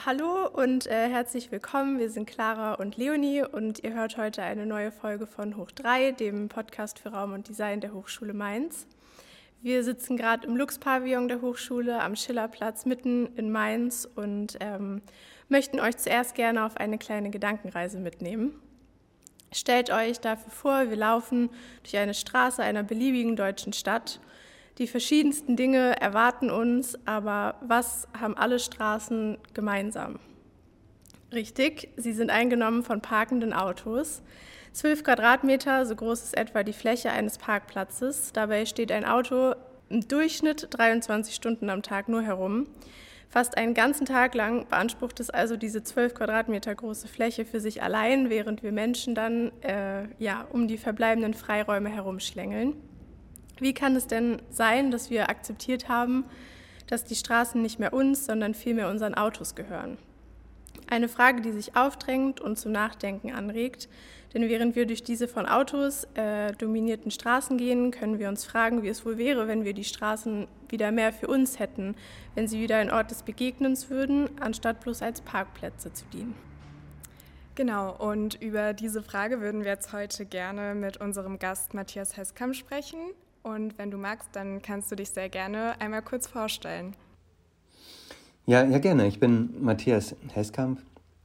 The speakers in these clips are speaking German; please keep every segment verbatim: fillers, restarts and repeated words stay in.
Hallo und äh, herzlich willkommen. Wir sind Clara und Leonie und ihr hört heute eine neue Folge von Hoch drei, dem Podcast für Raum und Design der Hochschule Mainz. Wir sitzen gerade im Lux-Pavillon der Hochschule am Schillerplatz mitten in Mainz und ähm, möchten euch zuerst gerne auf eine kleine Gedankenreise mitnehmen. Stellt euch dafür vor, wir laufen durch eine Straße einer beliebigen deutschen Stadt. Die verschiedensten Dinge erwarten uns, aber was haben alle Straßen gemeinsam? Richtig, sie sind eingenommen von parkenden Autos. Zwölf Quadratmeter, so groß ist etwa die Fläche eines Parkplatzes. Dabei steht ein Auto im Durchschnitt dreiundzwanzig Stunden am Tag nur herum. Fast einen ganzen Tag lang beansprucht es also diese zwölf Quadratmeter große Fläche für sich allein, während wir Menschen dann äh, ja, um die verbleibenden Freiräume herumschlängeln. Wie kann es denn sein, dass wir akzeptiert haben, dass die Straßen nicht mehr uns, sondern vielmehr unseren Autos gehören? Eine Frage, die sich aufdrängt und zum Nachdenken anregt, denn während wir durch diese von Autos äh, dominierten Straßen gehen, können wir uns fragen, wie es wohl wäre, wenn wir die Straßen wieder mehr für uns hätten, wenn sie wieder ein Ort des Begegnens würden, anstatt bloß als Parkplätze zu dienen. Genau, und über diese Frage würden wir jetzt heute gerne mit unserem Gast Matthias Heskamp sprechen. Und wenn du magst, dann kannst du dich sehr gerne einmal kurz vorstellen. Ja, ja gerne. Ich bin Matthias Heskamp,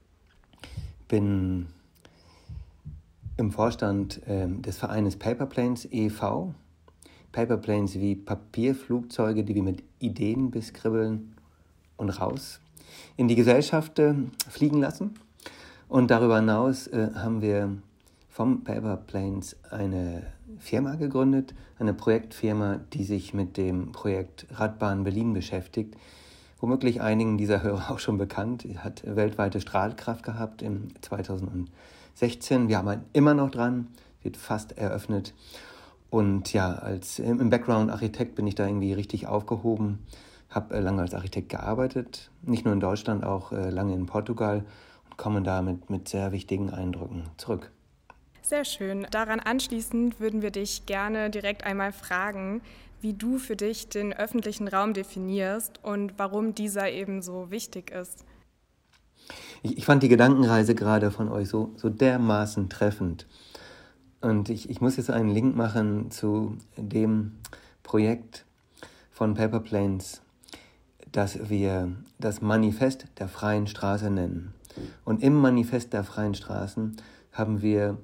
bin im Vorstand äh, des Vereines Paperplanes e V Paperplanes wie Papierflugzeuge, die wir mit Ideen beskribbeln und raus in die Gesellschaft äh, fliegen lassen. Und darüber hinaus äh, haben wir vom Paperplanes eine Firma gegründet, eine Projektfirma, die sich mit dem Projekt Radbahn Berlin beschäftigt. Womöglich einigen dieser Hörer auch schon bekannt, hat weltweite Strahlkraft gehabt im zweitausendsechzehn. Wir arbeiten immer noch dran, wird fast eröffnet. Und ja, als im Background Architekt bin ich da irgendwie richtig aufgehoben, habe lange als Architekt gearbeitet, nicht nur in Deutschland, auch lange in Portugal und komme damit mit sehr wichtigen Eindrücken zurück. Sehr schön. Daran anschließend würden wir dich gerne direkt einmal fragen, wie du für dich den öffentlichen Raum definierst und warum dieser eben so wichtig ist. Ich, ich fand die Gedankenreise gerade von euch so, so dermaßen treffend. Und ich, ich muss jetzt einen Link machen zu dem Projekt von Paperplanes, das wir das Manifest der freien Straße nennen. Und im Manifest der freien Straßen haben wir,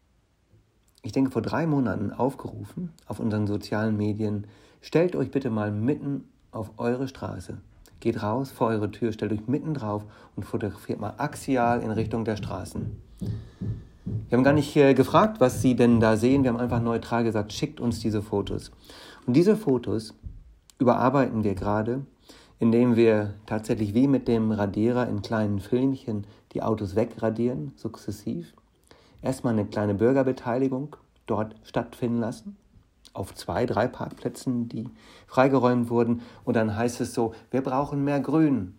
ich denke, vor drei Monaten aufgerufen auf unseren sozialen Medien, stellt euch bitte mal mitten auf eure Straße. Geht raus vor eure Tür, stellt euch mitten drauf und fotografiert mal axial in Richtung der Straßen. Wir haben gar nicht äh, gefragt, was Sie denn da sehen. Wir haben einfach neutral gesagt, schickt uns diese Fotos. Und diese Fotos überarbeiten wir gerade, indem wir tatsächlich wie mit dem Radierer in kleinen Filmchen die Autos wegradieren, sukzessiv. Erstmal eine kleine Bürgerbeteiligung dort stattfinden lassen, auf zwei, drei Parkplätzen, die freigeräumt wurden. Und dann heißt es so, wir brauchen mehr Grün,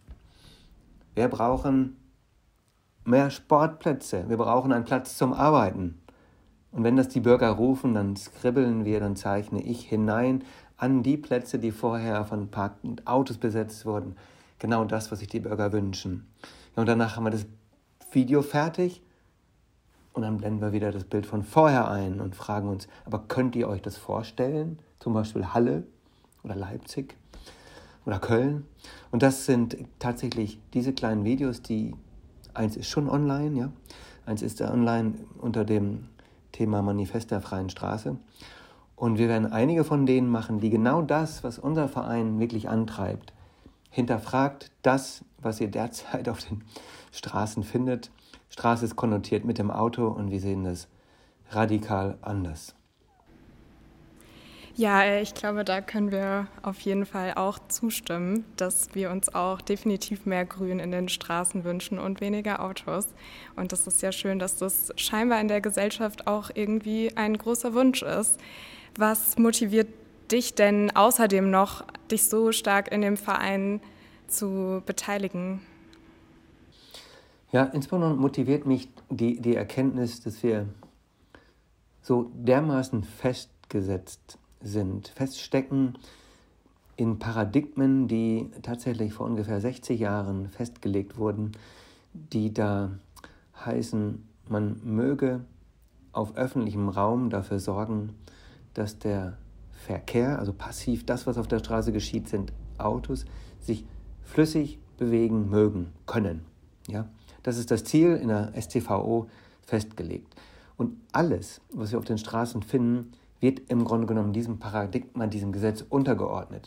wir brauchen mehr Sportplätze, wir brauchen einen Platz zum Arbeiten. Und wenn das die Bürger rufen, dann skribbeln wir, dann zeichne ich hinein an die Plätze, die vorher von parkenden Autos besetzt wurden. Genau das, was sich die Bürger wünschen. Ja, und danach haben wir das Video fertig. Und dann blenden wir wieder das Bild von vorher ein und fragen uns, aber könnt ihr euch das vorstellen? Zum Beispiel Halle oder Leipzig oder Köln. Und das sind tatsächlich diese kleinen Videos, die, eins ist schon online, ja, eins ist online unter dem Thema Manifest der freien Straße. Und wir werden einige von denen machen, die genau das, was unser Verein wirklich antreibt, hinterfragt das, was ihr derzeit auf den Straßen findet. Straße ist konnotiert mit dem Auto und wir sehen das radikal anders. Ja, ich glaube, da können wir auf jeden Fall auch zustimmen, dass wir uns auch definitiv mehr Grün in den Straßen wünschen und weniger Autos. Und das ist ja schön, dass das scheinbar in der Gesellschaft auch irgendwie ein großer Wunsch ist. Was motiviert dich denn außerdem noch, dich so stark in dem Verein zu beteiligen? Ja, insbesondere motiviert mich die, die Erkenntnis, dass wir so dermaßen festgesetzt sind, feststecken in Paradigmen, die tatsächlich vor ungefähr sechzig Jahren festgelegt wurden, die da heißen, man möge auf öffentlichem Raum dafür sorgen, dass der Verkehr, also passiv das, was auf der Straße geschieht, sind Autos, sich flüssig bewegen mögen, können. Ja? Das ist das Ziel in der S T V O festgelegt. Und alles, was wir auf den Straßen finden, wird im Grunde genommen diesem Paradigma, diesem Gesetz untergeordnet.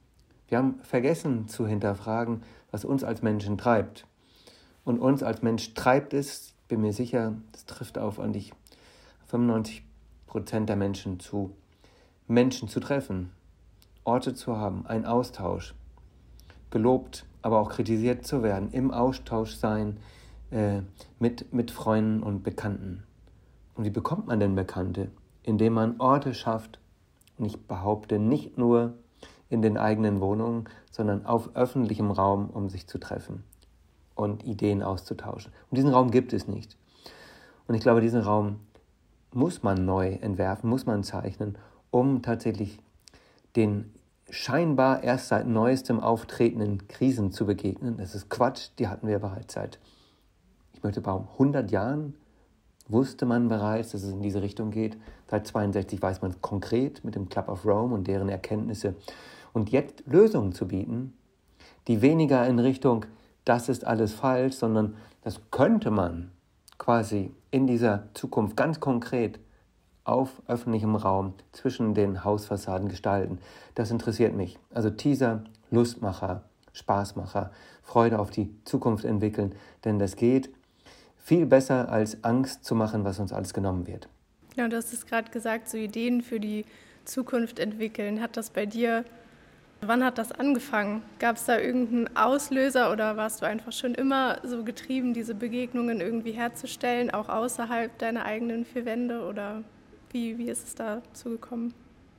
Wir haben vergessen zu hinterfragen, was uns als Menschen treibt. Und uns als Mensch treibt es, bin mir sicher, das trifft auf an dich, fünfundneunzig Prozent der Menschen zu, Menschen zu treffen, Orte zu haben, einen Austausch, gelobt, aber auch kritisiert zu werden, im Austausch sein äh, mit, mit Freunden und Bekannten. Und wie bekommt man denn Bekannte? Indem man Orte schafft, und ich behaupte nicht nur in den eigenen Wohnungen, sondern auf öffentlichem Raum, um sich zu treffen und Ideen auszutauschen. Und diesen Raum gibt es nicht. Und ich glaube, diesen Raum muss man neu entwerfen, muss man zeichnen, um tatsächlich den scheinbar erst seit neuestem auftretenden Krisen zu begegnen. Das ist Quatsch, die hatten wir bereits seit, ich möchte behaupten, hundert Jahren wusste man bereits, dass es in diese Richtung geht. Seit zweiundsechzig weiß man es konkret mit dem Club of Rome und deren Erkenntnisse. Und jetzt Lösungen zu bieten, die weniger in Richtung, das ist alles falsch, sondern das könnte man quasi in dieser Zukunft ganz konkret auf öffentlichem Raum zwischen den Hausfassaden gestalten. Das interessiert mich. Also Teaser, Lustmacher, Spaßmacher, Freude auf die Zukunft entwickeln, denn das geht viel besser als Angst zu machen, was uns alles genommen wird. Ja, du hast es gerade gesagt, so Ideen für die Zukunft entwickeln. Hat das bei dir, wann hat das angefangen? Gab es da irgendeinen Auslöser oder warst du einfach schon immer so getrieben, diese Begegnungen irgendwie herzustellen, auch außerhalb deiner eigenen vier Wände, oder wie, wie ist es dazu gekommen?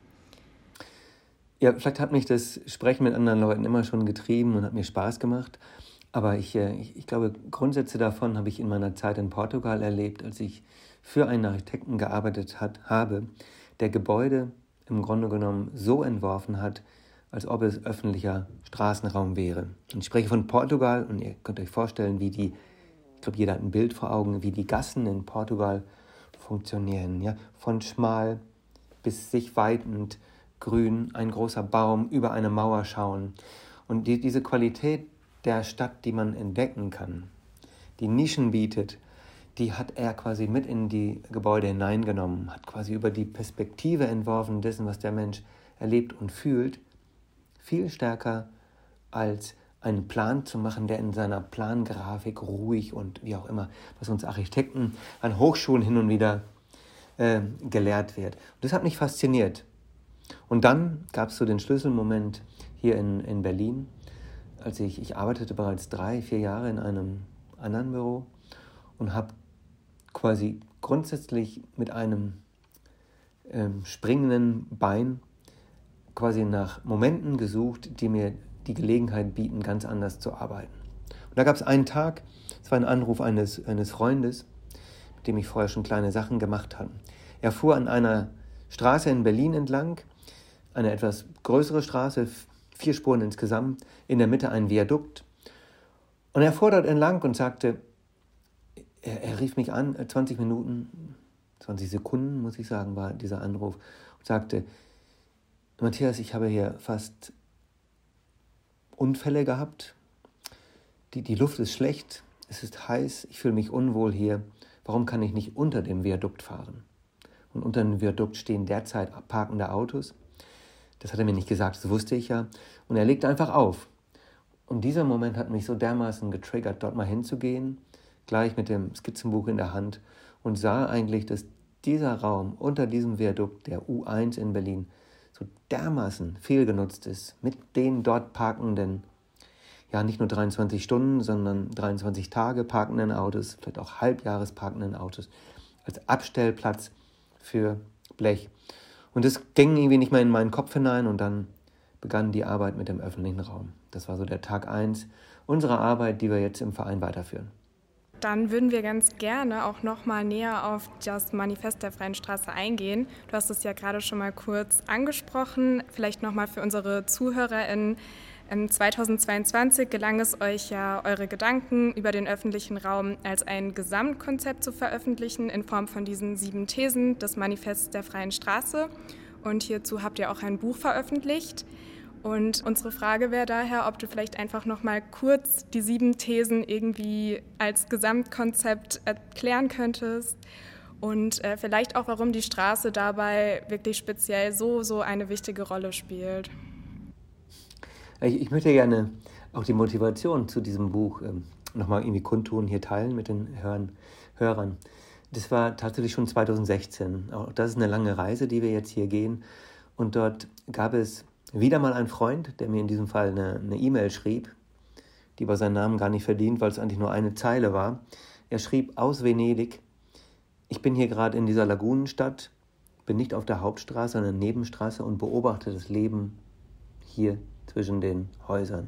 Ja, vielleicht hat mich das Sprechen mit anderen Leuten immer schon getrieben und hat mir Spaß gemacht. Aber ich, ich, ich glaube, Grundsätze davon habe ich in meiner Zeit in Portugal erlebt, als ich für einen Architekten gearbeitet hat, habe, der Gebäude im Grunde genommen so entworfen hat, als ob es öffentlicher Straßenraum wäre. Und ich spreche von Portugal und ihr könnt euch vorstellen, wie die, ich glaube, jeder hat ein Bild vor Augen, wie die Gassen in Portugal funktionieren. Ja? Von schmal bis sich weitend grün, ein großer Baum über eine Mauer schauen. Und die, diese Qualität der Stadt, die man entdecken kann, die Nischen bietet, die hat er quasi mit in die Gebäude hineingenommen, hat quasi über die Perspektive entworfen dessen, was der Mensch erlebt und fühlt, viel stärker als einen Plan zu machen, der in seiner Plangrafik ruhig und wie auch immer, was uns Architekten an Hochschulen hin und wieder äh, gelehrt wird. Und das hat mich fasziniert. Und dann gab es so den Schlüsselmoment hier in, in Berlin, als ich, ich arbeitete bereits drei, vier Jahre in einem anderen Büro und habe quasi grundsätzlich mit einem ähm, springenden Bein quasi nach Momenten gesucht, die mir die Gelegenheit bieten, ganz anders zu arbeiten. Und da gab es einen Tag, es war ein Anruf eines, eines Freundes, mit dem ich vorher schon kleine Sachen gemacht hatte. Er fuhr an einer Straße in Berlin entlang, eine etwas größere Straße, vier Spuren insgesamt, in der Mitte ein Viadukt. Und er fuhr dort entlang und sagte, er, er rief mich an, zwanzig Minuten, zwanzig Sekunden, muss ich sagen, war dieser Anruf, und sagte, Matthias, ich habe hier fast Unfälle gehabt, die, die Luft ist schlecht, es ist heiß, ich fühle mich unwohl hier, warum kann ich nicht unter dem Viadukt fahren? Und unter dem Viadukt stehen derzeit parkende Autos. Das hat er mir nicht gesagt, das wusste ich ja. Und er legte einfach auf. Und dieser Moment hat mich so dermaßen getriggert, dort mal hinzugehen, gleich mit dem Skizzenbuch in der Hand, und sah eigentlich, dass dieser Raum unter diesem Viadukt, der U eins in Berlin, so dermaßen fehlgenutzt ist, mit den dort parkenden, ja nicht nur dreiundzwanzig Stunden, sondern dreiundzwanzig Tage parkenden Autos, vielleicht auch Halbjahres parkenden Autos, als Abstellplatz für Blech. Und das ging irgendwie nicht mehr in meinen Kopf hinein und dann begann die Arbeit mit dem öffentlichen Raum. Das war so der Tag eins unserer Arbeit, die wir jetzt im Verein weiterführen. Dann würden wir ganz gerne auch noch mal näher auf das Manifest der Freien Straße eingehen. Du hast es ja gerade schon mal kurz angesprochen. Vielleicht noch mal für unsere ZuhörerInnen. zweitausendzweiundzwanzig gelang es euch ja, eure Gedanken über den öffentlichen Raum als ein Gesamtkonzept zu veröffentlichen in Form von diesen sieben Thesen des Manifests der Freien Straße. Und hierzu habt ihr auch ein Buch veröffentlicht. Und unsere Frage wäre daher, ob du vielleicht einfach noch mal kurz die sieben Thesen irgendwie als Gesamtkonzept erklären könntest und äh, vielleicht auch, warum die Straße dabei wirklich speziell so, so eine wichtige Rolle spielt. Ich, ich möchte gerne auch die Motivation zu diesem Buch ähm, nochmal irgendwie kundtun, hier teilen mit den Hörern, Hörern. Das war tatsächlich schon zweitausendsechzehn. Auch das ist eine lange Reise, die wir jetzt hier gehen. Und dort gab es wieder mal einen Freund, der mir in diesem Fall eine, eine E-Mail schrieb, die aber seinen Namen gar nicht verdient, weil es eigentlich nur eine Zeile war. Er schrieb aus Venedig: Ich bin hier gerade in dieser Lagunenstadt, bin nicht auf der Hauptstraße, sondern Nebenstraße und beobachte das Leben hier zwischen den Häusern.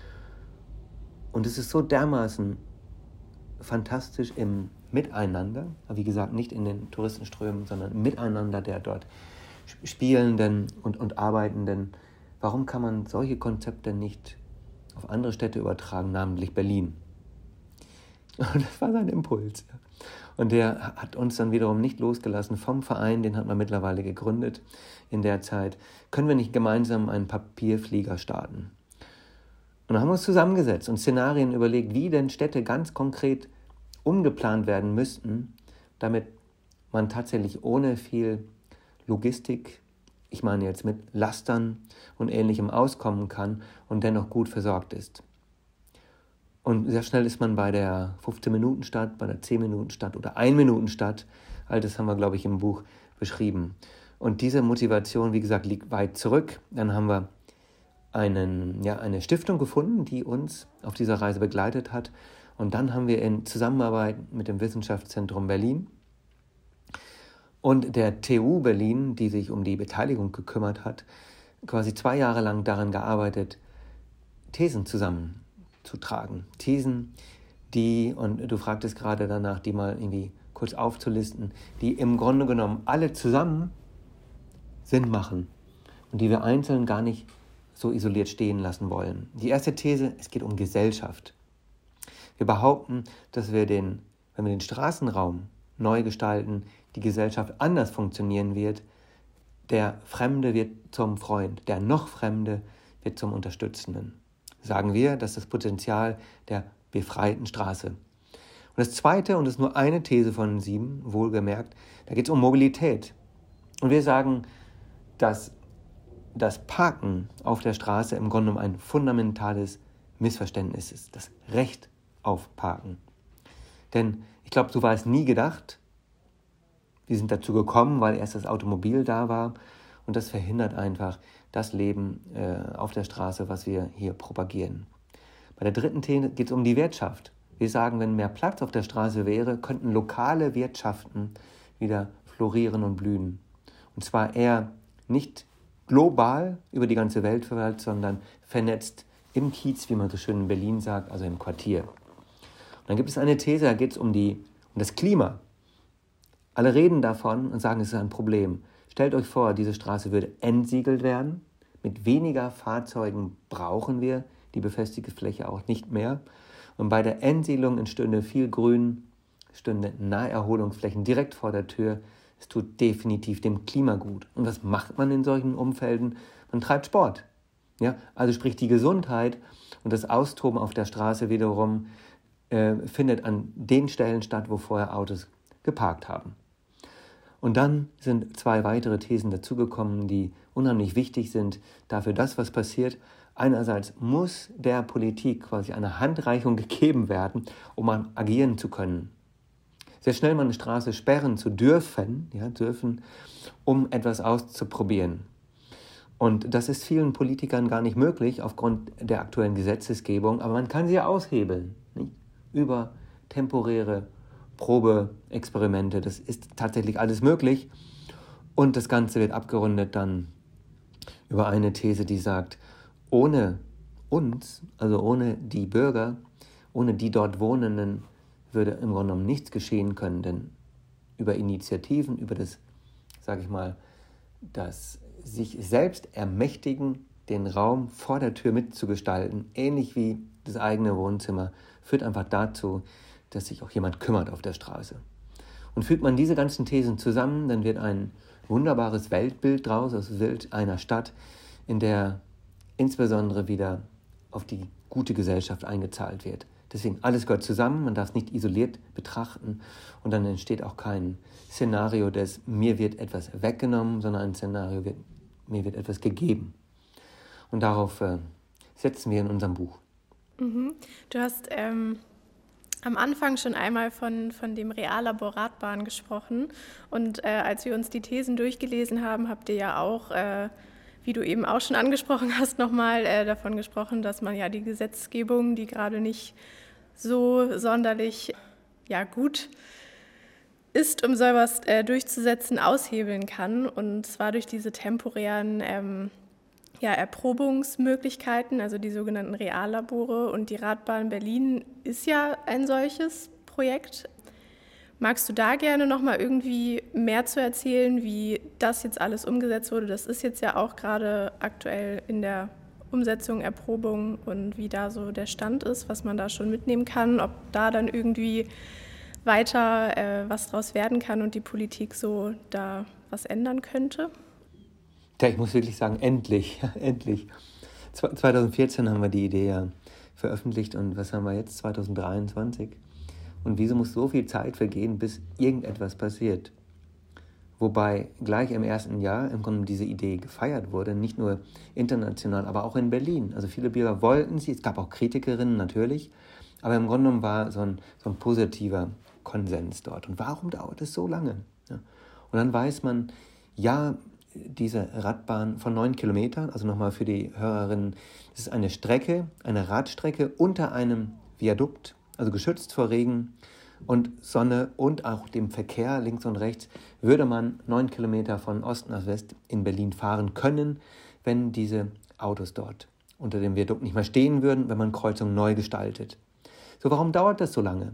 Und es ist so dermaßen fantastisch im Miteinander, wie gesagt, nicht in den Touristenströmen, sondern im Miteinander der dort Spielenden und, und Arbeitenden. Warum kann man solche Konzepte nicht auf andere Städte übertragen, namentlich Berlin? Und das war sein Impuls. Und der hat uns dann wiederum nicht losgelassen vom Verein, den hat man mittlerweile gegründet in der Zeit. Können wir nicht gemeinsam einen Papierflieger starten? Und dann haben wir uns zusammengesetzt und Szenarien überlegt, wie denn Städte ganz konkret umgeplant werden müssten, damit man tatsächlich ohne viel Logistik, ich meine jetzt mit Lastern und Ähnlichem, auskommen kann und dennoch gut versorgt ist. Und sehr schnell ist man bei der fünfzehn-Minuten-Stadt, bei der zehn-Minuten-Stadt oder ein-Minuten-Stadt. All das haben wir, glaube ich, im Buch beschrieben. Und diese Motivation, wie gesagt, liegt weit zurück. Dann haben wir einen, ja, eine Stiftung gefunden, die uns auf dieser Reise begleitet hat. Und dann haben wir in Zusammenarbeit mit dem Wissenschaftszentrum Berlin und der T U Berlin, die sich um die Beteiligung gekümmert hat, quasi zwei Jahre lang daran gearbeitet, Thesen zusammenzutragen. Thesen, die, und du fragtest gerade danach, die mal irgendwie kurz aufzulisten, die im Grunde genommen alle zusammen Sinn machen und die wir einzeln gar nicht so isoliert stehen lassen wollen. Die erste These: Es geht um Gesellschaft. Wir behaupten, dass wir den, wenn wir den Straßenraum neu gestalten, die Gesellschaft anders funktionieren wird. Der Fremde wird zum Freund, der noch Fremde wird zum Unterstützenden. Sagen wir, das ist das Potenzial der befreiten Straße. Und das Zweite, und das ist nur eine These von sieben, wohlgemerkt, da geht es um Mobilität. Und wir sagen, dass das Parken auf der Straße im Grunde genommen ein fundamentales Missverständnis ist. Das Recht auf Parken. Denn ich glaube, so war es nie gedacht. Wir sind dazu gekommen, weil erst das Automobil da war. Und das verhindert einfach das Leben äh, auf der Straße, was wir hier propagieren. Bei der dritten These geht es um die Wirtschaft. Wir sagen, wenn mehr Platz auf der Straße wäre, könnten lokale Wirtschaften wieder florieren und blühen. Und zwar eher nicht global über die ganze Welt verteilt, sondern vernetzt im Kiez, wie man so schön in Berlin sagt, also im Quartier. Und dann gibt es eine These, da geht es um, die, um das Klima. Alle reden davon und sagen, es ist ein Problem. Stellt euch vor, diese Straße würde entsiegelt werden. Mit weniger Fahrzeugen brauchen wir die befestigte Fläche auch nicht mehr. Und bei der Entsiedlung entstünde viel Grün, stünde Naherholungsflächen direkt vor der Tür. Es tut definitiv dem Klima gut. Und was macht man in solchen Umfelden? Man treibt Sport. Ja, also sprich die Gesundheit und das Austoben auf der Straße wiederum äh, findet an den Stellen statt, wo vorher Autos geparkt haben. Und dann sind zwei weitere Thesen dazugekommen, die unheimlich wichtig sind dafür, das, was passiert. Einerseits muss der Politik quasi eine Handreichung gegeben werden, um agieren zu können. Sehr schnell mal eine Straße sperren zu dürfen, ja, dürfen, um etwas auszuprobieren. Und das ist vielen Politikern gar nicht möglich aufgrund der aktuellen Gesetzesgebung, aber man kann sie ja aushebeln, nicht? Über temporäre Probeexperimente. Das ist tatsächlich alles möglich. Und das Ganze wird abgerundet dann über eine These, die sagt, ohne uns, also ohne die Bürger, ohne die dort Wohnenden, würde im Grunde genommen nichts geschehen können, denn über Initiativen, über das, sage ich mal, das sich selbst ermächtigen, den Raum vor der Tür mitzugestalten, ähnlich wie das eigene Wohnzimmer, führt einfach dazu, dass sich auch jemand kümmert auf der Straße. Und fügt man diese ganzen Thesen zusammen, dann wird ein wunderbares Weltbild draus, aus Bild einer Stadt, in der insbesondere wieder auf die gute Gesellschaft eingezahlt wird. Deswegen, alles gehört zusammen, man darf es nicht isoliert betrachten und dann entsteht auch kein Szenario des mir wird etwas weggenommen, sondern ein Szenario, wird, mir wird etwas gegeben. Und darauf äh, setzen wir in unserem Buch. Mhm. Du hast ähm, am Anfang schon einmal von, von dem Reallabor Radbahn gesprochen und äh, als wir uns die Thesen durchgelesen haben, habt ihr ja auch, äh, wie du eben auch schon angesprochen hast, nochmal äh, davon gesprochen, dass man ja die Gesetzgebung, die gerade nicht so sonderlich ja, gut ist, um sowas äh, durchzusetzen, aushebeln kann. Und zwar durch diese temporären ähm, ja, Erprobungsmöglichkeiten, also die sogenannten Reallabore. Und die Radbahn Berlin ist ja ein solches Projekt. Magst du da gerne noch mal irgendwie mehr zu erzählen, wie das jetzt alles umgesetzt wurde? Das ist jetzt ja auch gerade aktuell in der Umsetzung, Erprobung und wie da so der Stand ist, was man da schon mitnehmen kann, ob da dann irgendwie weiter äh, was draus werden kann und die Politik so da was ändern könnte? Ja, ich muss wirklich sagen, endlich, endlich. zwanzig vierzehn haben wir die Idee ja veröffentlicht und was haben wir jetzt, zwanzig dreiundzwanzig? Und wieso muss so viel Zeit vergehen, bis irgendetwas passiert? Wobei gleich im ersten Jahr im Grunde diese Idee gefeiert wurde, nicht nur international, aber auch in Berlin. Also viele Bürger wollten sie, es gab auch Kritikerinnen natürlich, aber im Grunde genommen war so ein, so ein positiver Konsens dort. Und warum dauert es so lange? Ja. Und dann weiß man, ja, diese Radbahn von neun Kilometern, also nochmal für die Hörerinnen, das ist eine Strecke, eine Radstrecke unter einem Viadukt, also geschützt vor Regen und Sonne und auch dem Verkehr links und rechts, würde man neun Kilometer von Ost nach West in Berlin fahren können, wenn diese Autos dort unter dem Viadukt nicht mehr stehen würden, wenn man Kreuzungen neu gestaltet. So, warum dauert das so lange?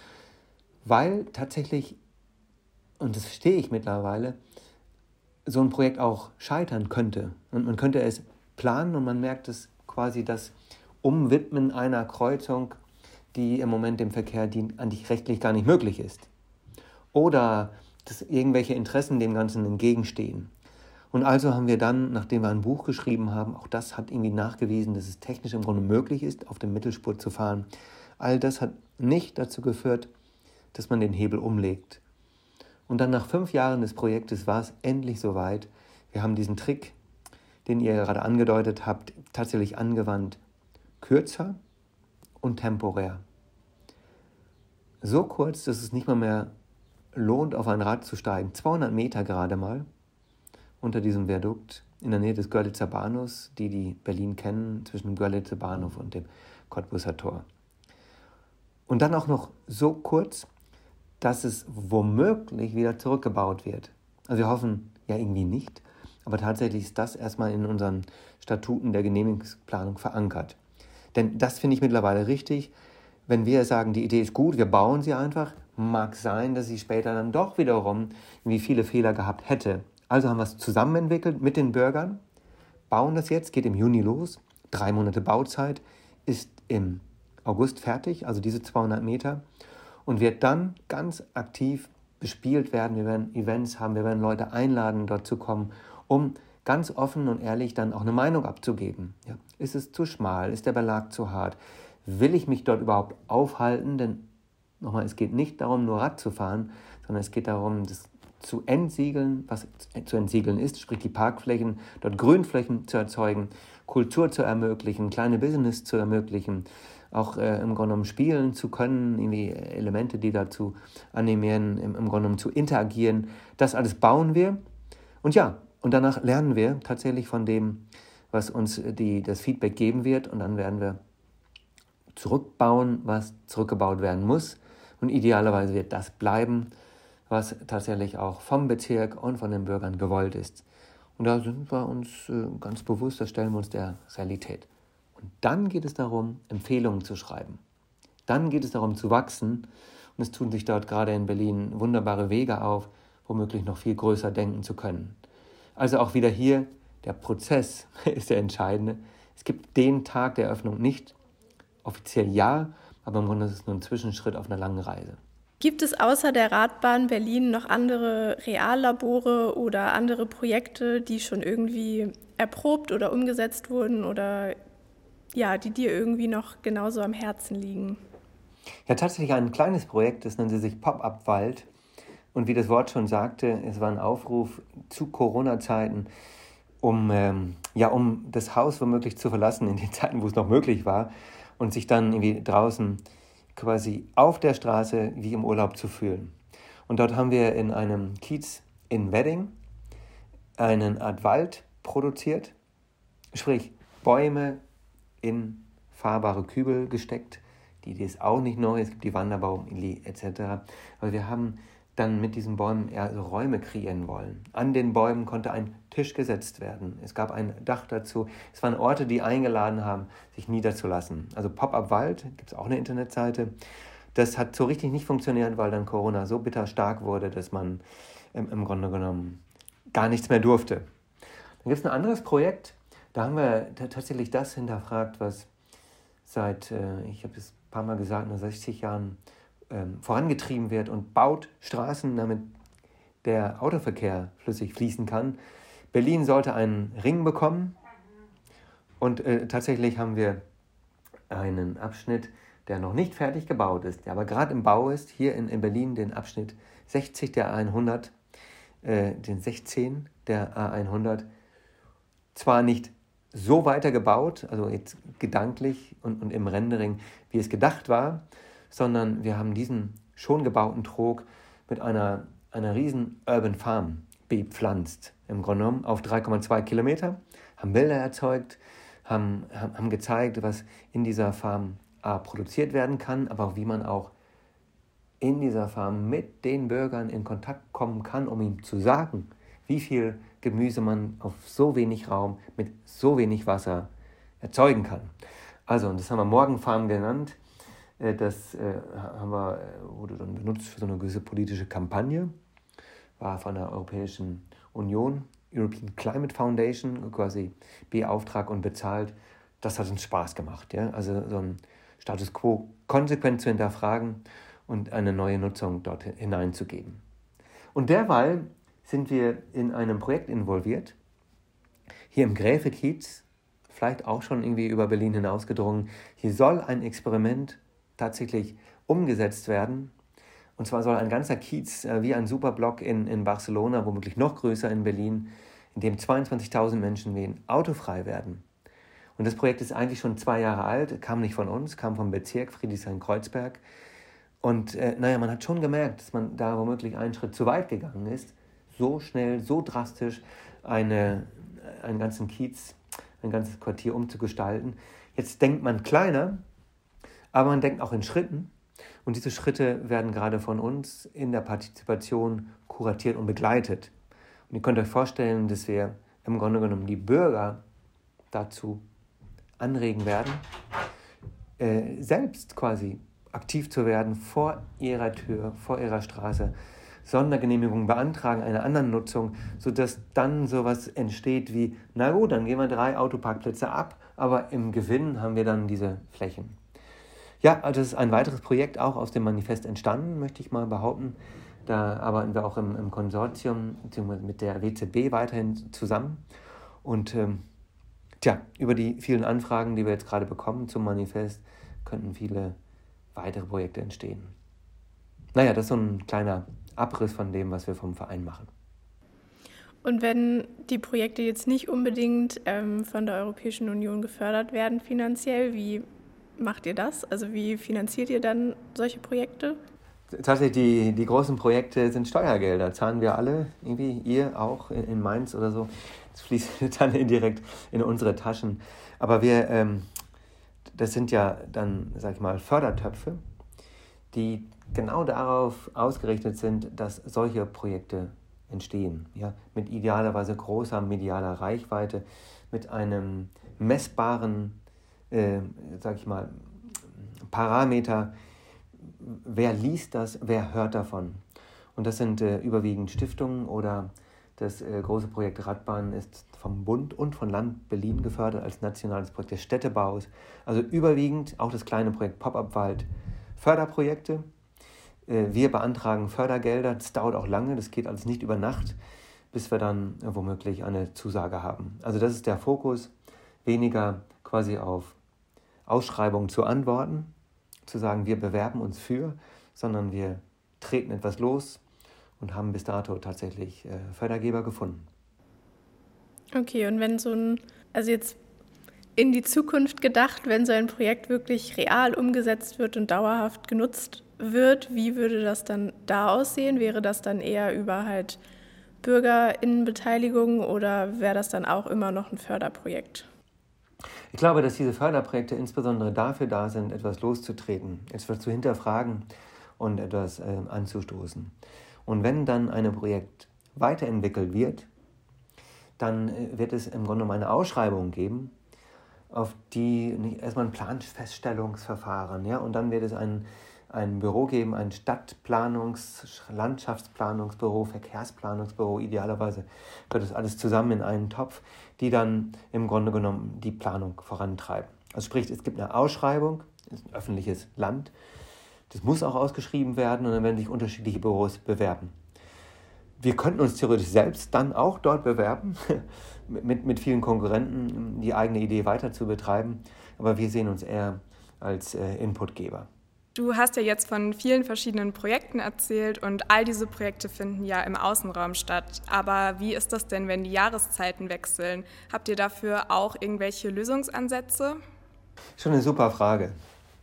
Weil tatsächlich, und das verstehe ich mittlerweile, so ein Projekt auch scheitern könnte. Und man könnte es planen und man merkt es quasi, das Umwidmen einer Kreuzung, die im Moment dem Verkehr dient, eigentlich rechtlich gar nicht möglich ist. Oder dass irgendwelche Interessen dem Ganzen entgegenstehen. Und also haben wir dann, nachdem wir ein Buch geschrieben haben, auch das hat irgendwie nachgewiesen, dass es technisch im Grunde möglich ist, auf dem Mittelspur zu fahren. All das hat nicht dazu geführt, dass man den Hebel umlegt. Und dann nach fünf Jahren des Projektes war es endlich soweit. Wir haben diesen Trick, den ihr gerade angedeutet habt, tatsächlich angewandt. Kürzer und temporär. So kurz, dass es nicht mal mehr lohnt, auf ein Rad zu steigen. zweihundert Meter gerade mal unter diesem Viadukt in der Nähe des Görlitzer Bahnhofs, die die Berlin kennen, zwischen dem Görlitzer Bahnhof und dem Cottbuser Tor. Und dann auch noch so kurz, dass es womöglich wieder zurückgebaut wird. Also wir hoffen ja irgendwie nicht, aber tatsächlich ist das erstmal in unseren Statuten der Genehmigungsplanung verankert. Denn das finde ich mittlerweile richtig. Wenn wir sagen, die Idee ist gut, wir bauen sie einfach, mag sein, dass sie später dann doch wiederum irgendwie viele Fehler gehabt hätte. Also haben wir es zusammen entwickelt mit den Bürgern, bauen das jetzt, geht im Juni los, drei Monate Bauzeit, ist im August fertig, also diese zweihundert Meter, und wird dann ganz aktiv bespielt werden. Wir werden Events haben, wir werden Leute einladen, dort zu kommen, um ganz offen und ehrlich dann auch eine Meinung abzugeben. Ja, ist es zu schmal? Ist der Belag zu hart? Will ich mich dort überhaupt aufhalten? Denn nochmal, es geht nicht darum, nur Rad zu fahren, sondern es geht darum, das zu entsiegeln, was zu entsiegeln ist, sprich die Parkflächen, dort Grünflächen zu erzeugen, Kultur zu ermöglichen, kleine Business zu ermöglichen, auch äh, im Grunde genommen spielen zu können, irgendwie Elemente, die dazu animieren, im, im Grunde genommen zu interagieren. Das alles bauen wir. Und ja, und danach lernen wir tatsächlich von dem, was uns die, das Feedback geben wird. Und dann werden wir zurückbauen, was zurückgebaut werden muss. Und idealerweise wird das bleiben, was tatsächlich auch vom Bezirk und von den Bürgern gewollt ist. Und da sind wir uns äh, ganz bewusst, da stellen wir uns der Realität. Und dann geht es darum, Empfehlungen zu schreiben. Dann geht es darum zu wachsen. Und Und es tun sich dort gerade in Berlin wunderbare Wege auf, womöglich noch viel größer denken zu können. Also auch wieder hier, der Prozess ist der entscheidende. Es gibt den Tag der Eröffnung nicht, offiziell ja, aber im Grunde ist es nur ein Zwischenschritt auf einer langen Reise. Gibt es außer der Radbahn Berlin noch andere Reallabore oder andere Projekte, die schon irgendwie erprobt oder umgesetzt wurden oder ja, die dir irgendwie noch genauso am Herzen liegen? Ja, tatsächlich ein kleines Projekt, das nannte sich Pop-Up-Wald. Und wie das Wort schon sagte, es war ein Aufruf zu Corona-Zeiten, um, ähm, ja, um das Haus womöglich zu verlassen, in den Zeiten, wo es noch möglich war, und sich dann irgendwie draußen quasi auf der Straße wie im Urlaub zu fühlen. Und dort haben wir in einem Kiez in Wedding eine Art Wald produziert, sprich Bäume in fahrbare Kübel gesteckt. Die Idee ist auch nicht neu, es gibt die Wanderbaum et cetera. Aber wir haben dann mit diesen Bäumen eher so Räume kreieren wollen. An den Bäumen konnte ein Tisch gesetzt werden. Es gab ein Dach dazu. Es waren Orte, die eingeladen haben, sich niederzulassen. Also Pop-Up Wald, gibt es auch eine Internetseite. Das hat so richtig nicht funktioniert, weil dann Corona so bitter stark wurde, dass man im, im Grunde genommen gar nichts mehr durfte. Dann gibt es ein anderes Projekt, da haben wir t- tatsächlich das hinterfragt, was seit, äh, ich habe es ein paar Mal gesagt, nur sechzig Jahren ähm, vorangetrieben wird und baut Straßen, damit der Autoverkehr flüssig fließen kann. Berlin sollte einen Ring bekommen und äh, tatsächlich haben wir einen Abschnitt, der noch nicht fertig gebaut ist, der aber gerade im Bau ist, hier in, in Berlin den Abschnitt sechzig der A hundert, äh, den sechzehn der A hundert, zwar nicht so weiter gebaut, also jetzt gedanklich und, und im Rendering, wie es gedacht war, sondern wir haben diesen schon gebauten Trog mit einer, einer riesen Urban Farm bepflanzt, im Grunde genommen auf drei Komma zwei Kilometer, haben Bilder erzeugt, haben, haben, haben gezeigt, was in dieser Farm A, produziert werden kann, aber auch wie man auch in dieser Farm mit den Bürgern in Kontakt kommen kann, um ihm zu sagen, wie viel Gemüse man auf so wenig Raum mit so wenig Wasser erzeugen kann. Also, und das haben wir Morgenfarm genannt. Das äh, haben wir, wurde dann benutzt für so eine gewisse politische Kampagne, war von der Europäischen Union, European Climate Foundation, quasi beauftragt und bezahlt. Das hat uns Spaß gemacht, ja? Also so ein Status quo konsequent zu hinterfragen und eine neue Nutzung dort hineinzugeben. Und derweil sind wir in einem Projekt involviert, hier im Gräfe-Kiez, vielleicht auch schon irgendwie über Berlin hinausgedrungen. Hier soll ein Experiment tatsächlich umgesetzt werden. Und zwar soll ein ganzer Kiez äh, wie ein Superblock in, in Barcelona, womöglich noch größer in Berlin, in dem zweiundzwanzigtausend Menschen leben, autofrei werden. Und das Projekt ist eigentlich schon zwei Jahre alt, kam nicht von uns, kam vom Bezirk Friedrichshain-Kreuzberg. Und äh, naja, man hat schon gemerkt, dass man da womöglich einen Schritt zu weit gegangen ist, so schnell, so drastisch eine, einen ganzen Kiez, ein ganzes Quartier umzugestalten. Jetzt denkt man kleiner, aber man denkt auch in Schritten. Und diese Schritte werden gerade von uns in der Partizipation kuratiert und begleitet. Und ihr könnt euch vorstellen, dass wir im Grunde genommen die Bürger dazu anregen werden, äh, selbst quasi aktiv zu werden vor ihrer Tür, vor ihrer Straße, Sondergenehmigungen beantragen, einer anderen Nutzung, sodass dann sowas entsteht wie, na gut, dann gehen wir drei Autoparkplätze ab, aber im Gewinn haben wir dann diese Flächen. Ja, also das ist ein weiteres Projekt auch aus dem Manifest entstanden, möchte ich mal behaupten. Da arbeiten wir auch im, im Konsortium beziehungsweise mit der W Z B weiterhin zusammen. Und ähm, tja, über die vielen Anfragen, die wir jetzt gerade bekommen zum Manifest, könnten viele weitere Projekte entstehen. Naja, das ist so ein kleiner Abriss von dem, was wir vom Verein machen. Und wenn die Projekte jetzt nicht unbedingt ähm, von der Europäischen Union gefördert werden finanziell, wie macht ihr das? Also wie finanziert ihr dann solche Projekte? Tatsächlich, die, die großen Projekte sind Steuergelder. Zahlen wir alle, irgendwie ihr auch in, in Mainz oder so. Das fließt dann indirekt in unsere Taschen. Aber wir, ähm, das sind ja dann, sag ich mal, Fördertöpfe, die genau darauf ausgerichtet sind, dass solche Projekte entstehen. Ja? Mit idealerweise großer medialer Reichweite, mit einem messbaren, äh, sag ich mal, Parameter, wer liest das, wer hört davon? Und das sind äh, überwiegend Stiftungen oder das äh, große Projekt Radbahn ist vom Bund und von Land Berlin gefördert als nationales Projekt des Städtebaus. Also überwiegend auch das kleine Projekt Pop-up Wald Förderprojekte. Äh, wir beantragen Fördergelder, das dauert auch lange, das geht alles nicht über Nacht, bis wir dann äh, womöglich eine Zusage haben. Also das ist der Fokus, weniger quasi auf Ausschreibungen zu antworten, zu sagen, wir bewerben uns für, sondern wir treten etwas los und haben bis dato tatsächlich äh, Fördergeber gefunden. Okay, und wenn so ein, also jetzt in die Zukunft gedacht, wenn so ein Projekt wirklich real umgesetzt wird und dauerhaft genutzt wird, wie würde das dann da aussehen? Wäre das dann eher über halt BürgerInnenbeteiligung oder wäre das dann auch immer noch ein Förderprojekt? Ich glaube, dass diese Förderprojekte insbesondere dafür da sind, etwas loszutreten, etwas zu hinterfragen und etwas äh, anzustoßen. Und wenn dann ein Projekt weiterentwickelt wird, dann äh, wird es im Grunde genommen eine Ausschreibung geben, auf die nicht, erstmal ein Planfeststellungsverfahren, ja, und dann wird es ein, ein Büro geben, ein Stadtplanungs-, Landschaftsplanungsbüro, Verkehrsplanungsbüro, idealerweise wird das alles zusammen in einen Topf, die dann im Grunde genommen die Planung vorantreiben. Also sprich, es gibt eine Ausschreibung, es ist ein öffentliches Land, das muss auch ausgeschrieben werden und dann werden sich unterschiedliche Büros bewerben. Wir könnten uns theoretisch selbst dann auch dort bewerben, mit, mit vielen Konkurrenten die eigene Idee weiter zu betreiben, aber wir sehen uns eher als äh, Inputgeber. Du hast ja jetzt von vielen verschiedenen Projekten erzählt und all diese Projekte finden ja im Außenraum statt. Aber wie ist das denn, wenn die Jahreszeiten wechseln? Habt ihr dafür auch irgendwelche Lösungsansätze? Schon eine super Frage.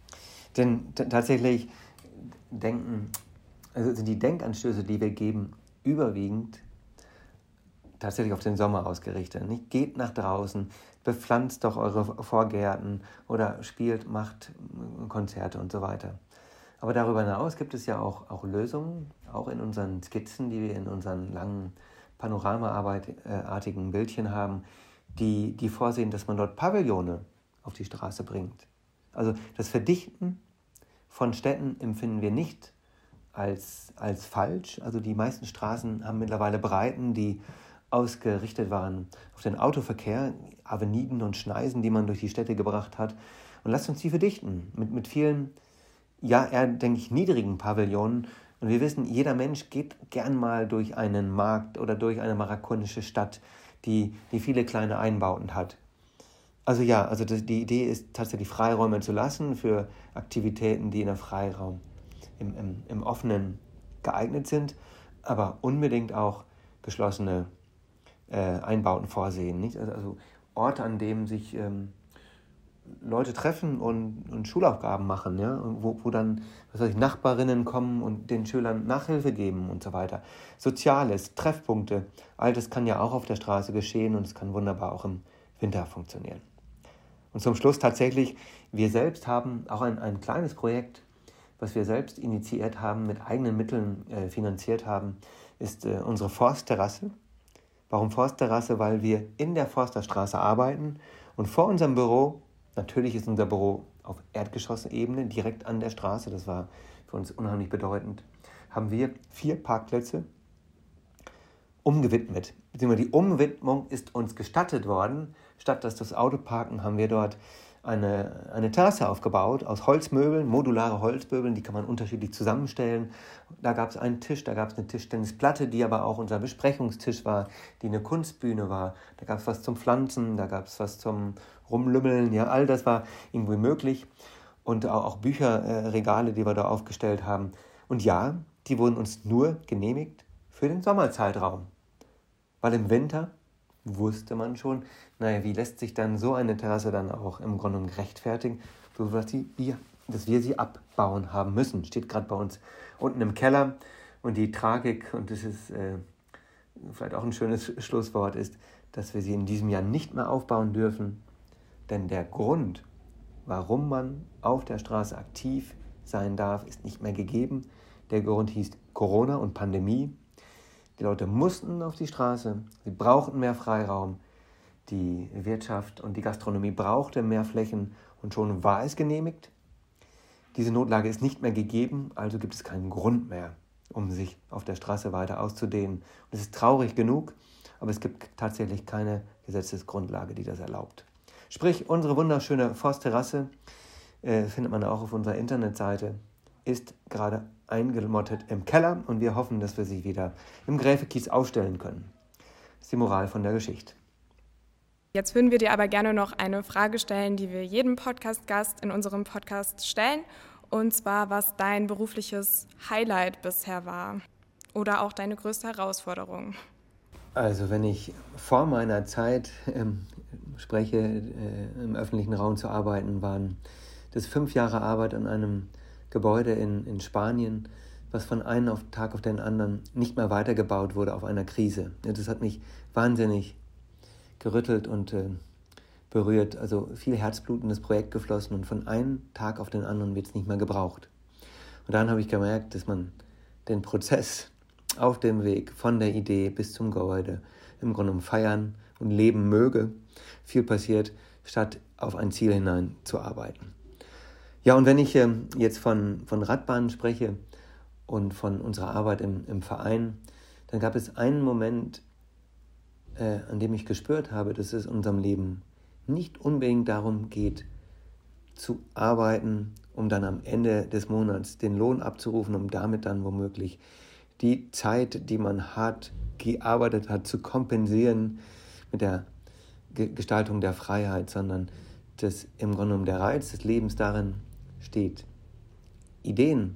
Denn t- tatsächlich denken, also sind die Denkanstöße, die wir geben, überwiegend tatsächlich auf den Sommer ausgerichtet. Nicht? Geht nach draußen, bepflanzt doch eure Vorgärten oder spielt, macht Konzerte und so weiter. Aber darüber hinaus gibt es ja auch, auch Lösungen, auch in unseren Skizzen, die wir in unseren langen panoramaartigen Bildchen haben, die, die vorsehen, dass man dort Pavillone auf die Straße bringt. Also das Verdichten von Städten empfinden wir nicht als, als falsch. Also die meisten Straßen haben mittlerweile Breiten, die ausgerichtet waren auf den Autoverkehr, Aveniden und Schneisen, die man durch die Städte gebracht hat. Und lasst uns die verdichten mit, mit vielen, ja, eher, denke ich, niedrigen Pavillonen. Und wir wissen, jeder Mensch geht gern mal durch einen Markt oder durch eine marokkanische Stadt, die, die viele kleine Einbauten hat. Also ja, also das, die Idee ist tatsächlich Freiräume zu lassen für Aktivitäten, die in der Freiraum, im, im, im Offenen geeignet sind, aber unbedingt auch geschlossene äh, Einbauten vorsehen. Nicht? Also, also Orte, an denen sich ähm, Leute treffen und, und Schulaufgaben machen, ja? wo, wo dann was weiß ich, Nachbarinnen kommen und den Schülern Nachhilfe geben und so weiter. Soziales, Treffpunkte, all das kann ja auch auf der Straße geschehen und es kann wunderbar auch im Winter funktionieren. Und zum Schluss tatsächlich, wir selbst haben auch ein, ein kleines Projekt, was wir selbst initiiert haben, mit eigenen Mitteln äh, finanziert haben, ist äh, unsere Forstterrasse. Warum Forstterrasse? Weil wir in der Forsterstraße arbeiten und vor unserem Büro, natürlich ist unser Büro auf Erdgeschossebene, direkt an der Straße, das war für uns unheimlich bedeutend, haben wir vier Parkplätze umgewidmet. Beziehungsweise die Umwidmung ist uns gestattet worden. Statt dass das Auto parken, haben wir dort eine, eine Terrasse aufgebaut aus Holzmöbeln, modulare Holzmöbeln, die kann man unterschiedlich zusammenstellen. Da gab es einen Tisch, da gab es eine Tischtennisplatte, die aber auch unser Besprechungstisch war, die eine Kunstbühne war. Da gab es was zum Pflanzen, da gab es was zum Rumlümmeln, ja, all das war irgendwie möglich. Und auch, auch Bücherregale, die wir da aufgestellt haben. Und ja, die wurden uns nur genehmigt für den Sommerzeitraum. Weil im Winter wusste man schon, naja, wie lässt sich dann so eine Terrasse dann auch im Grunde genommen rechtfertigen, so dass, sie, wir, dass wir sie abbauen haben müssen. Steht gerade bei uns unten im Keller. Und die Tragik, und das ist äh, vielleicht auch ein schönes Schlusswort, ist, dass wir sie in diesem Jahr nicht mehr aufbauen dürfen. Denn der Grund, warum man auf der Straße aktiv sein darf, ist nicht mehr gegeben. Der Grund hieß Corona und Pandemie. Die Leute mussten auf die Straße, sie brauchten mehr Freiraum, die Wirtschaft und die Gastronomie brauchte mehr Flächen und schon war es genehmigt. Diese Notlage ist nicht mehr gegeben, also gibt es keinen Grund mehr, um sich auf der Straße weiter auszudehnen. Und es ist traurig genug, aber es gibt tatsächlich keine Gesetzesgrundlage, die das erlaubt. Sprich, unsere wunderschöne Forstterrasse, äh, findet man auch auf unserer Internetseite, ist gerade eingemottet im Keller und wir hoffen, dass wir sie wieder im Gräfekies aufstellen können. Das ist die Moral von der Geschichte. Jetzt würden wir dir aber gerne noch eine Frage stellen, die wir jedem Podcast-Gast in unserem Podcast stellen. Und zwar, was dein berufliches Highlight bisher war oder auch deine größte Herausforderung. Also wenn ich vor meiner Zeit ähm, spreche, äh, im öffentlichen Raum zu arbeiten, waren das fünf Jahre Arbeit an einem Gebäude in, in Spanien, was von einem auf Tag auf den anderen nicht mehr weitergebaut wurde auf einer Krise. Ja, das hat mich wahnsinnig gerüttelt und äh, berührt. Also viel Herzblut in das Projekt geflossen und von einem Tag auf den anderen wird es nicht mehr gebraucht. Und dann habe ich gemerkt, dass man den Prozess auf dem Weg von der Idee bis zum Gebäude im Grunde genommen feiern und leben möge. Viel passiert, statt auf ein Ziel hinein zu arbeiten. Ja, und wenn ich äh, jetzt von, von Radbahnen spreche und von unserer Arbeit im, im Verein, dann gab es einen Moment, äh, an dem ich gespürt habe, dass es in unserem Leben nicht unbedingt darum geht, zu arbeiten, um dann am Ende des Monats den Lohn abzurufen, um damit dann womöglich die Zeit, die man hart gearbeitet hat, zu kompensieren mit der Ge- Gestaltung der Freiheit, sondern dass im Grunde genommen der Reiz des Lebens darin steht, Ideen,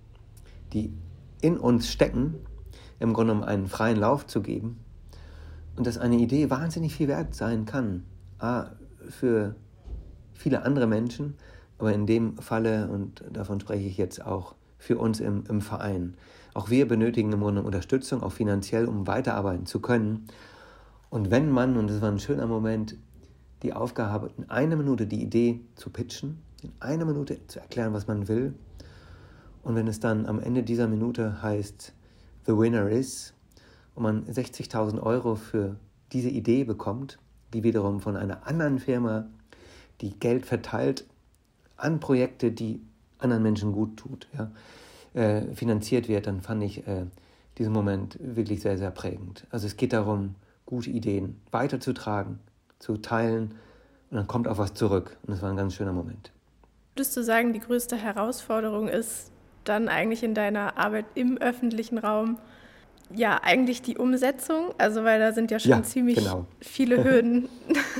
die in uns stecken, im Grunde genommen einen freien Lauf zu geben und dass eine Idee wahnsinnig viel wert sein kann. A, für viele andere Menschen, aber in dem Falle, und davon spreche ich jetzt auch, für uns im, im Verein. Auch wir benötigen im Grunde Unterstützung, auch finanziell, um weiterarbeiten zu können. Und wenn man, und das war ein schöner Moment, die Aufgabe hat, in einer Minute die Idee zu pitchen, in einer Minute zu erklären, was man will, und wenn es dann am Ende dieser Minute heißt, the winner is, und man sechzigtausend Euro für diese Idee bekommt, die wiederum von einer anderen Firma, die Geld verteilt an Projekte, die anderen Menschen gut tut, ja, äh, finanziert wird, dann fand ich äh, diesen Moment wirklich sehr, sehr prägend. Also es geht darum, gute Ideen weiterzutragen, zu teilen und dann kommt auch was zurück. Und das war ein ganz schöner Moment. Würdest du sagen, die größte Herausforderung ist dann eigentlich in deiner Arbeit im öffentlichen Raum ja eigentlich die Umsetzung? Also weil da sind ja schon ja, ziemlich genau. viele Hürden.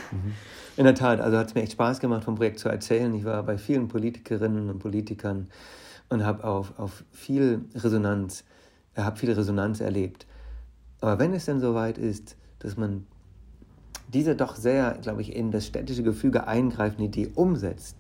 In der Tat, also hat es mir echt Spaß gemacht, vom Projekt zu erzählen. Ich war bei vielen Politikerinnen und Politikern und habe auf, auf viel Resonanz, äh, habe viel Resonanz erlebt. Aber wenn es denn soweit ist, dass man diese doch sehr, glaube ich, in das städtische Gefüge eingreifende Idee umsetzt,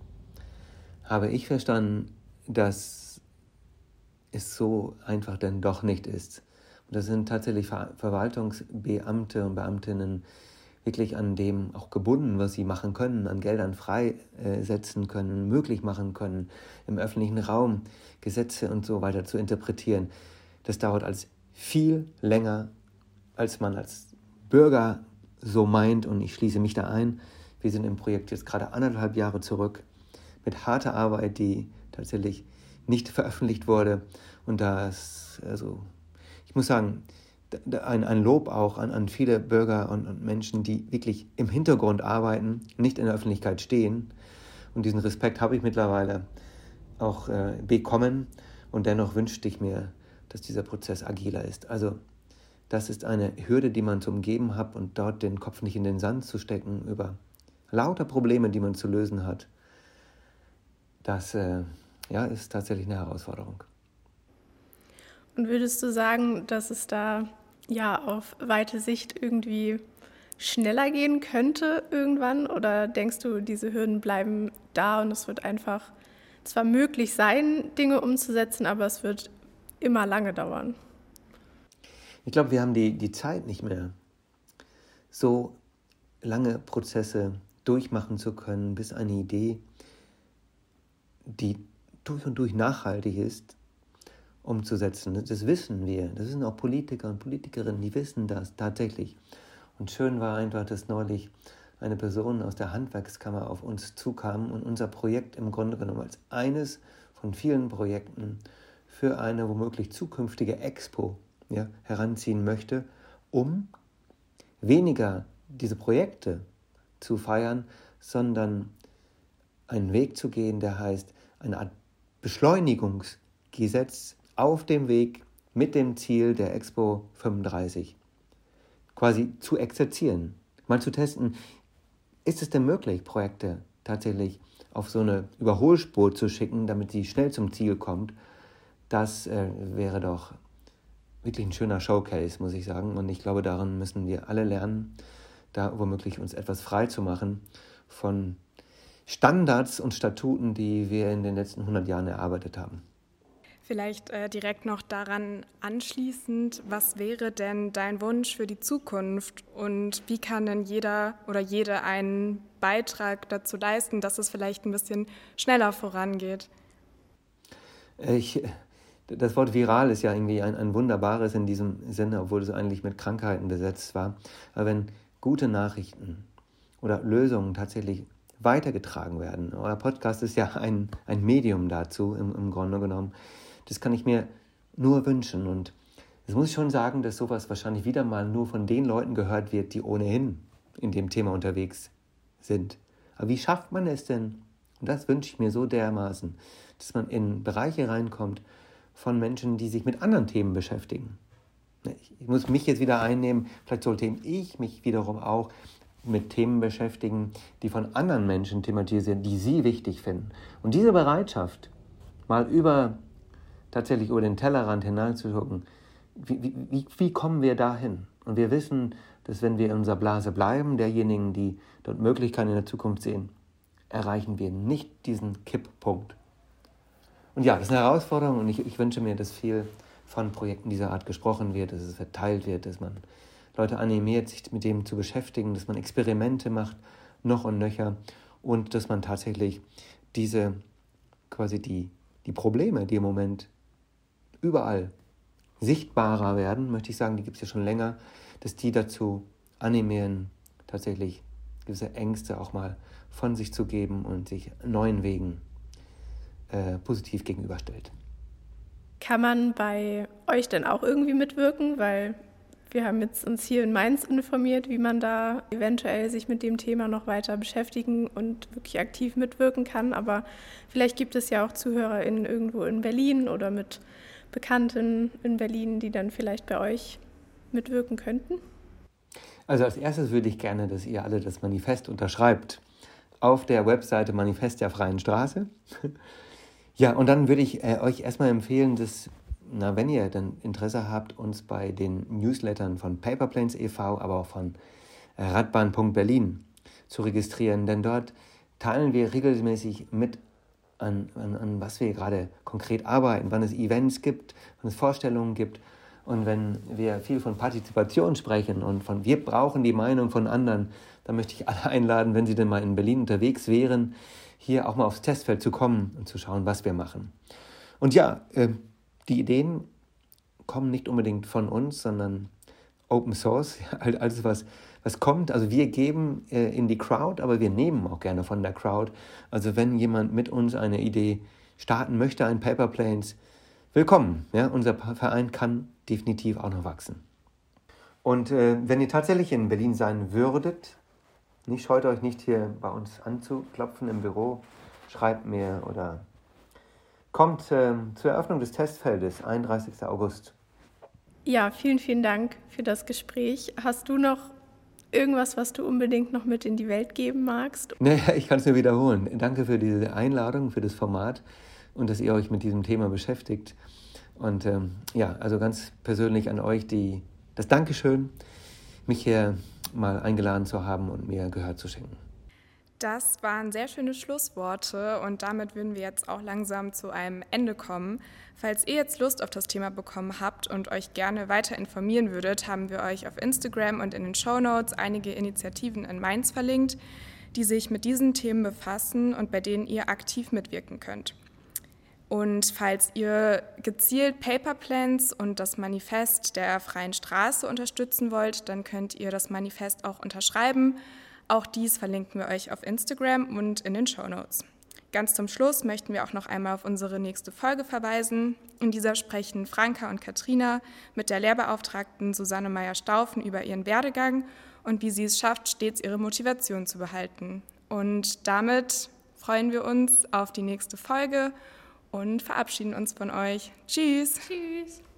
habe ich verstanden, dass es so einfach denn doch nicht ist. Und das sind tatsächlich Ver- Verwaltungsbeamte und Beamtinnen wirklich an dem auch gebunden, was sie machen können, an Geldern freisetzen können, möglich machen können, im öffentlichen Raum Gesetze und so weiter zu interpretieren. Das dauert alles viel länger, als man als Bürger so meint, und ich schließe mich da ein. Wir sind im Projekt jetzt gerade anderthalb Jahre zurück mit harter Arbeit, die tatsächlich nicht veröffentlicht wurde. Und das, also, ich muss sagen, ein, ein Lob auch an, an viele Bürger und, und Menschen, die wirklich im Hintergrund arbeiten, nicht in der Öffentlichkeit stehen. Und diesen Respekt habe ich mittlerweile auch äh, bekommen. Und dennoch wünschte ich mir, dass dieser Prozess agiler ist. Also das ist eine Hürde, die man zu umgeben hat, und dort den Kopf nicht in den Sand zu stecken über lauter Probleme, die man zu lösen hat, das äh, ja, ist tatsächlich eine Herausforderung. Und würdest du sagen, dass es da ja auf weite Sicht irgendwie schneller gehen könnte irgendwann? Oder denkst du, diese Hürden bleiben da und es wird einfach zwar möglich sein, Dinge umzusetzen, aber es wird immer lange dauern? Ich glaube, wir haben die, die Zeit nicht mehr, so lange Prozesse durchmachen zu können, bis eine Idee, die durch und durch nachhaltig ist, umzusetzen. Das wissen wir. Das sind auch Politiker und Politikerinnen, die wissen das tatsächlich. Und schön war einfach, dass neulich eine Person aus der Handwerkskammer auf uns zukam und unser Projekt im Grunde genommen als eines von vielen Projekten für eine womöglich zukünftige Expo ja, heranziehen möchte, um weniger diese Projekte zu feiern, sondern einen Weg zu gehen, der heißt, eine Art Beschleunigungsgesetz auf dem Weg mit dem Ziel der Expo fünfunddreißig quasi zu exerzieren, mal zu testen, ist es denn möglich, Projekte tatsächlich auf so eine Überholspur zu schicken, damit sie schnell zum Ziel kommt. Das äh, wäre doch wirklich ein schöner Showcase, muss ich sagen. Und ich glaube, daran müssen wir alle lernen, da womöglich uns etwas frei zu machen von Standards und Statuten, die wir in den letzten hundert Jahren erarbeitet haben. Vielleicht äh, direkt noch daran anschließend, was wäre denn dein Wunsch für die Zukunft und wie kann denn jeder oder jede einen Beitrag dazu leisten, dass es vielleicht ein bisschen schneller vorangeht? Ich, das Wort viral ist ja irgendwie ein, ein wunderbares in diesem Sinne, obwohl es eigentlich mit Krankheiten besetzt war. Aber wenn gute Nachrichten oder Lösungen tatsächlich weitergetragen werden, euer Podcast ist ja ein, ein Medium dazu im, im Grunde genommen, das kann ich mir nur wünschen. Und das muss ich schon sagen, dass sowas wahrscheinlich wieder mal nur von den Leuten gehört wird, die ohnehin in dem Thema unterwegs sind. Aber wie schafft man es denn, und das wünsche ich mir so dermaßen, dass man in Bereiche reinkommt von Menschen, die sich mit anderen Themen beschäftigen. Ich muss mich jetzt wieder einnehmen, vielleicht sollte ich mich wiederum auch mit Themen beschäftigen, die von anderen Menschen thematisieren, die sie wichtig finden. Und diese Bereitschaft, mal über tatsächlich über den Tellerrand hineinzugucken, wie, wie, wie kommen wir dahin? Und wir wissen, dass wenn wir in unserer Blase bleiben, derjenigen, die dort Möglichkeiten in der Zukunft sehen, erreichen wir nicht diesen Kipppunkt. Und ja, das ist eine Herausforderung und ich, ich wünsche mir, dass viel von Projekten dieser Art gesprochen wird, dass es verteilt wird, dass man Leute animiert, sich mit dem zu beschäftigen, dass man Experimente macht, noch und nöcher und dass man tatsächlich diese, quasi die, die Probleme, die im Moment überall sichtbarer werden, möchte ich sagen, die gibt es ja schon länger, dass die dazu animieren, tatsächlich gewisse Ängste auch mal von sich zu geben und sich neuen Wegen äh, positiv gegenüberstellt. Kann man bei euch denn auch irgendwie mitwirken? Weil wir haben jetzt uns hier in Mainz informiert, wie man da eventuell sich mit dem Thema noch weiter beschäftigen und wirklich aktiv mitwirken kann. Aber vielleicht gibt es ja auch ZuhörerInnen irgendwo in Berlin oder mit Bekannten in Berlin, die dann vielleicht bei euch mitwirken könnten? Also als erstes würde ich gerne, dass ihr alle das Manifest unterschreibt auf der Webseite Manifest der Freien Straße. Ja, und dann würde ich äh, euch erstmal empfehlen, dass, na, wenn ihr dann Interesse habt, uns bei den Newslettern von Paperplanes e V, aber auch von äh, Radbahn Punkt Berlin zu registrieren, denn dort teilen wir regelmäßig mit, An, an, an was wir gerade konkret arbeiten, wann es Events gibt, wann es Vorstellungen gibt. Und wenn wir viel von Partizipation sprechen und von wir brauchen die Meinung von anderen, dann möchte ich alle einladen, wenn sie denn mal in Berlin unterwegs wären, hier auch mal aufs Testfeld zu kommen und zu schauen, was wir machen. Und ja, äh, die Ideen kommen nicht unbedingt von uns, sondern Open Source, alles was, was kommt. Also wir geben äh, in die Crowd, aber wir nehmen auch gerne von der Crowd. Also wenn jemand mit uns eine Idee starten möchte, ein Paperplanes, willkommen. Ja, unser Verein kann definitiv auch noch wachsen. Und äh, wenn ihr tatsächlich in Berlin sein würdet, nicht scheut euch nicht hier bei uns anzuklopfen im Büro, schreibt mir oder kommt äh, zur Eröffnung des Testfeldes, einunddreißigster August. Ja, vielen, vielen Dank für das Gespräch. Hast du noch irgendwas, was du unbedingt noch mit in die Welt geben magst? Naja, ich kann es nur wiederholen. Danke für diese Einladung, für das Format und dass ihr euch mit diesem Thema beschäftigt. Und ähm, ja, also ganz persönlich an euch die, das Dankeschön, mich hier mal eingeladen zu haben und mir Gehör zu schenken. Das waren sehr schöne Schlussworte und damit würden wir jetzt auch langsam zu einem Ende kommen. Falls ihr jetzt Lust auf das Thema bekommen habt und euch gerne weiter informieren würdet, haben wir euch auf Instagram und in den Shownotes einige Initiativen in Mainz verlinkt, die sich mit diesen Themen befassen und bei denen ihr aktiv mitwirken könnt. Und falls ihr gezielt Paperplanes und das Manifest der Freien Straße unterstützen wollt, dann könnt ihr das Manifest auch unterschreiben Auch dies verlinken wir euch auf Instagram und in den Shownotes. Ganz zum Schluss möchten wir auch noch einmal auf unsere nächste Folge verweisen. In dieser sprechen Franka und Katrina mit der Lehrbeauftragten Susanne Meyer-Staufen über ihren Werdegang und wie sie es schafft, stets ihre Motivation zu behalten. Und damit freuen wir uns auf die nächste Folge und verabschieden uns von euch. Tschüss! Tschüss!